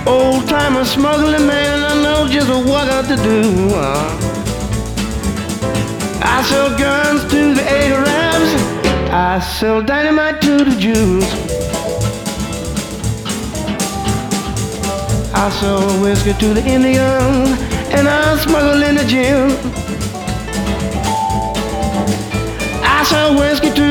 Old timer smuggling man, I know just what I got to do. I sell guns to the Arabs, I sell dynamite to the Jews. I sell whiskey to the Indians, and I smuggle in the gin. I sell whiskey to